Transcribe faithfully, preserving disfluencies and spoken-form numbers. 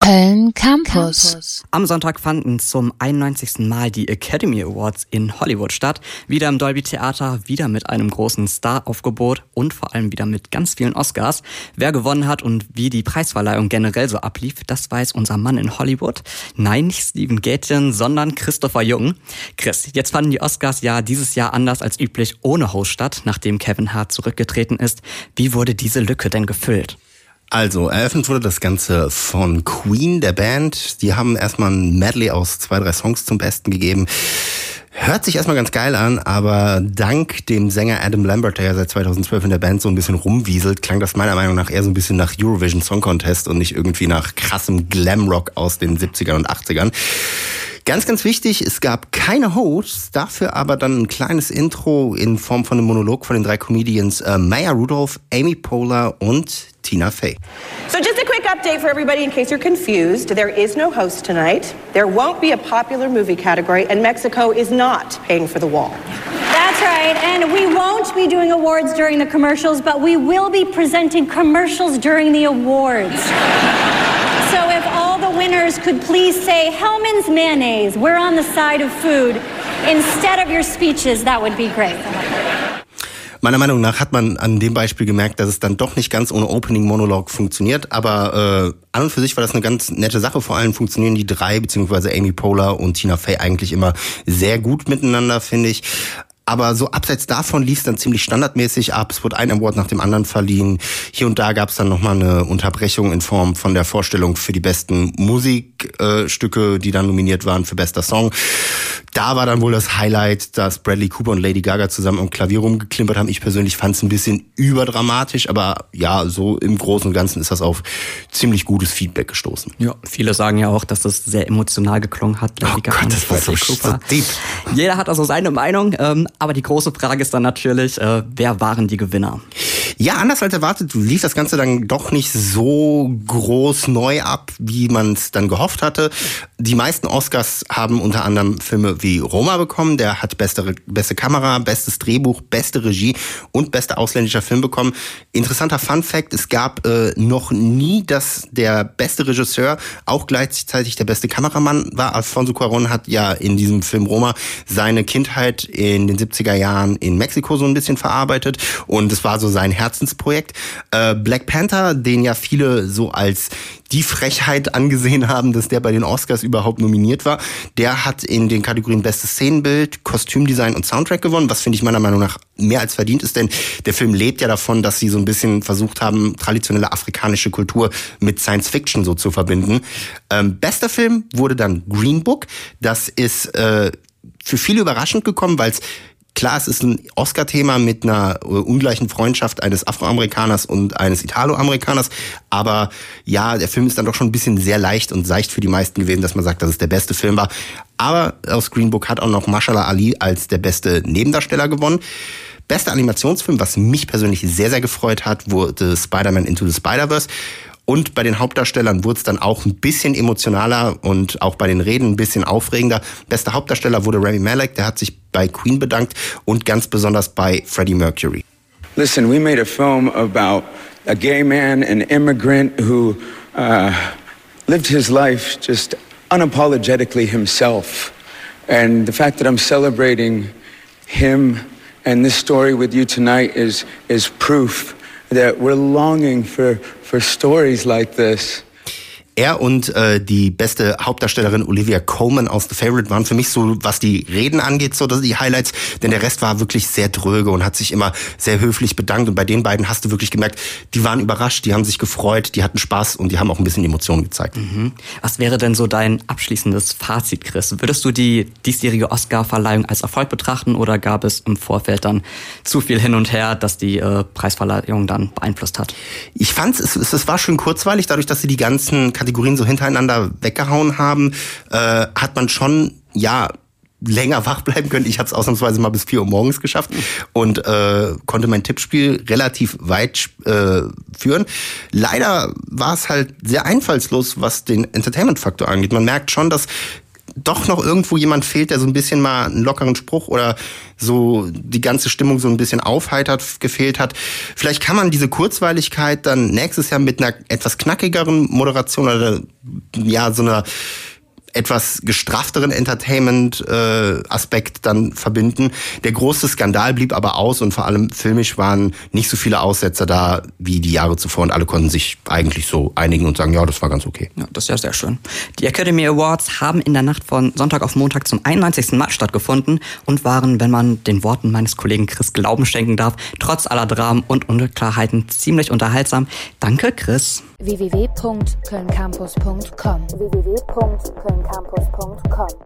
Köln Campus. Am Sonntag fanden zum einundneunzigsten Mal die Academy Awards in Hollywood statt. Wieder im Dolby Theater, wieder mit einem großen Star-Aufgebot und vor allem wieder mit ganz vielen Oscars. Wer gewonnen hat und wie die Preisverleihung generell so ablief, das weiß unser Mann in Hollywood. Nein, nicht Steven Gätjen, sondern Christopher Jung. Chris, jetzt fanden die Oscars ja dieses Jahr anders als üblich ohne Host statt, nachdem Kevin Hart zurückgetreten ist. Wie wurde diese Lücke denn gefüllt? Also, eröffnet wurde das Ganze von Queen, der Band. Die haben erstmal ein Medley aus zwei, drei Songs zum Besten gegeben. Hört sich erstmal ganz geil an, aber dank dem Sänger Adam Lambert, der ja seit zweitausendzwölf in der Band so ein bisschen rumwieselt, klang das meiner Meinung nach eher so ein bisschen nach Eurovision Song Contest und nicht irgendwie nach krassem Glamrock aus den siebzigern und achtzigern. Ganz, ganz wichtig, es gab keine Hosts, dafür aber dann ein kleines Intro in Form von einem Monolog von den drei Comedians äh, Maya Rudolph, Amy Poehler und Tina Fey. So just a quick update for everybody in case you're confused. There is no host tonight. There won't be a popular movie category, and Mexico is not paying for the wall. That's right, and we won't be doing awards during the commercials, but we will be presenting commercials during the awards. So if all the winners could please say Hellmann's Mayonnaise, we're on the side of food, instead of your speeches, that would be great. Meiner Meinung nach hat man an dem Beispiel gemerkt, dass es dann doch nicht ganz ohne Opening-Monolog funktioniert, aber äh, an und für sich war das eine ganz nette Sache. Vor allem funktionieren die drei, beziehungsweise Amy Poehler und Tina Fey eigentlich immer sehr gut miteinander, finde ich. Aber so abseits davon lief es dann ziemlich standardmäßig ab. Es wurde ein Award nach dem anderen verliehen. Hier und da gab es dann nochmal eine Unterbrechung in Form von der Vorstellung für die besten Musikstücke, äh, die dann nominiert waren für bester Song. Da war dann wohl das Highlight, dass Bradley Cooper und Lady Gaga zusammen am Klavier rumgeklimpert haben. Ich persönlich fand es ein bisschen überdramatisch, aber ja, so im Großen und Ganzen ist das auf ziemlich gutes Feedback gestoßen. Ja, viele sagen ja auch, dass das sehr emotional geklungen hat. Lady Oh Gaga Gott, das war so, so deep. Jeder hat also seine Meinung, ähm, aber die große Frage ist dann natürlich, äh, wer waren die Gewinner? Ja, anders als erwartet lief das Ganze dann doch nicht so groß neu ab, wie man es dann gehofft hatte. Die meisten Oscars haben unter anderem Filme wie Roma bekommen. Der hat beste, beste Kamera, bestes Drehbuch, beste Regie und bester ausländischer Film bekommen. Interessanter Fun-Fact, es gab äh, noch nie, dass der beste Regisseur auch gleichzeitig der beste Kameramann war. Alfonso Cuarón hat ja in diesem Film Roma seine Kindheit in den siebziger Jahren in Mexiko so ein bisschen verarbeitet und es war so sein Herzensprojekt. Äh, Black Panther, den ja viele so als die Frechheit angesehen haben, dass der bei den Oscars überhaupt nominiert war, der hat in den Kategorien Bestes Szenenbild, Kostümdesign und Soundtrack gewonnen, was finde ich meiner Meinung nach mehr als verdient ist, denn der Film lebt ja davon, dass sie so ein bisschen versucht haben, traditionelle afrikanische Kultur mit Science Fiction so zu verbinden. Ähm, bester Film wurde dann Green Book. Das ist äh, für viele überraschend gekommen, weil es klar, es ist ein Oscar-Thema mit einer ungleichen Freundschaft eines Afroamerikaners und eines Italoamerikaners. Aber ja, der Film ist dann doch schon ein bisschen sehr leicht und seicht für die meisten gewesen, dass man sagt, dass es der beste Film war. Aber aus Green Book hat auch noch Mahershala Ali als der beste Nebendarsteller gewonnen. Bester Animationsfilm, was mich persönlich sehr, sehr gefreut hat, wurde Spider-Man Into the Spider-Verse. Und bei den Hauptdarstellern wurde es dann auch ein bisschen emotionaler und auch bei den Reden ein bisschen aufregender. Bester Hauptdarsteller wurde Rami Malek, der hat sich bei Queen bedankt und ganz besonders bei Freddie Mercury. Listen, we made a film about a gay man, an immigrant who uh, lived his life just unapologetically himself. And the fact that I'm celebrating him and this story with you tonight is is proof that we're longing for for stories like this. Er und äh, die beste Hauptdarstellerin Olivia Colman aus The Favourite waren für mich so, was die Reden angeht, so die Highlights, denn der Rest war wirklich sehr dröge und hat sich immer sehr höflich bedankt und bei den beiden hast du wirklich gemerkt, die waren überrascht, die haben sich gefreut, die hatten Spaß und die haben auch ein bisschen Emotionen gezeigt. Mhm. Was wäre denn so dein abschließendes Fazit, Chris? Würdest du die diesjährige Oscar-Verleihung als Erfolg betrachten oder gab es im Vorfeld dann zu viel hin und her, dass die äh, Preisverleihung dann beeinflusst hat? Ich fand es, es war schön kurzweilig, dadurch, dass sie die ganzen Kategorien so hintereinander weggehauen haben, äh, hat man schon, ja, länger wach bleiben können. Ich habe es ausnahmsweise mal bis vier Uhr morgens geschafft und äh, konnte mein Tippspiel relativ weit äh, führen. Leider war es halt sehr einfallslos, was den Entertainment-Faktor angeht. Man merkt schon, dass doch noch irgendwo jemand fehlt, der so ein bisschen mal einen lockeren Spruch oder so die ganze Stimmung so ein bisschen aufheitert, gefehlt hat. Vielleicht kann man diese Kurzweiligkeit dann nächstes Jahr mit einer etwas knackigeren Moderation oder ja, so einer etwas gestraffteren Entertainment-Aspekt äh, dann verbinden. Der große Skandal blieb aber aus und vor allem filmisch waren nicht so viele Aussetzer da wie die Jahre zuvor und alle konnten sich eigentlich so einigen und sagen, ja, das war ganz okay. Ja, das ist ja sehr schön. Die Academy Awards haben in der Nacht von Sonntag auf Montag zum einundneunzigsten Mal stattgefunden und waren, wenn man den Worten meines Kollegen Chris Glauben schenken darf, trotz aller Dramen und Unklarheiten ziemlich unterhaltsam. Danke, Chris. w w w punkt köln campus punkt com w w w punkt köln campus punkt com